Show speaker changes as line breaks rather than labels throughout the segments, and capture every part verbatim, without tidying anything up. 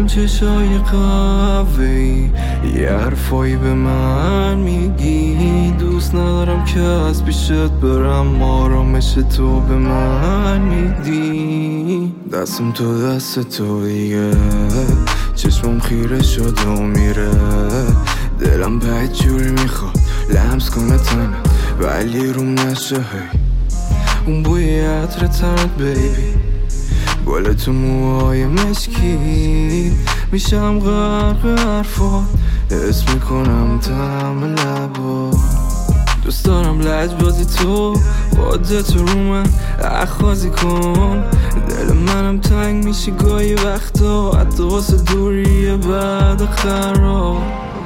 چشای قهوه‌ای یه حرفایی به من میگی، دوست ندارم که از پیشت برم، آرامش تو به من میدی. دستم تو دست تو دیگه، چشمم خیره شده و میره، دلم باید جوری میخواد لمس کنه تنت ولی روم نشه. هی اون بوی عطر تنت بیبی، گل تو موهای مشکی، میشم غرق حرفات، حس میکنم طعم لبات. دوست دارم لجبازی تو، خودت رو من اخوازی کن، دل منم تنگ میشی گاهی وقتا، حتی واسه دوریه بعد خراب.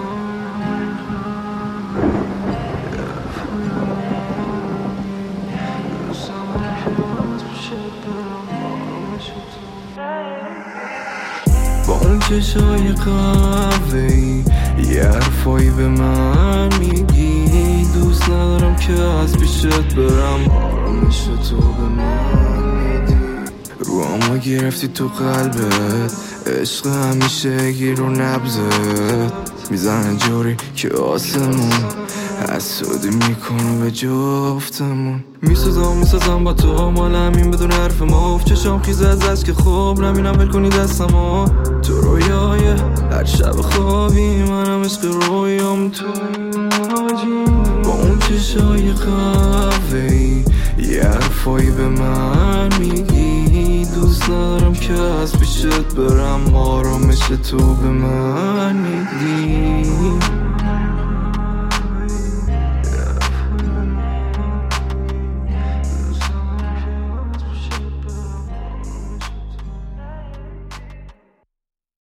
با اون چشای قهوه‌ای یه حرفایی به من میگی، دوست ندارم که از پیشت برم، آرامش تو به من میدی. رو اما گرفتی تو قلبت، عشق همیشه گیر و نبزت، میزنه جوری که آسمون حسودی میکنه به جفتمون. میسازم میسازم با تو مال همین بدون حرف مفت، چشام خیزه از عشق خوب نمینم ول کنی دستمو، تو رویای هر شب خوابی منم عشق رویام تو. با اون چشای قهوه‌ای یه حرفایی به من میگی، دوست ندارم که از پیشت برم، آرامش تو به من میدی.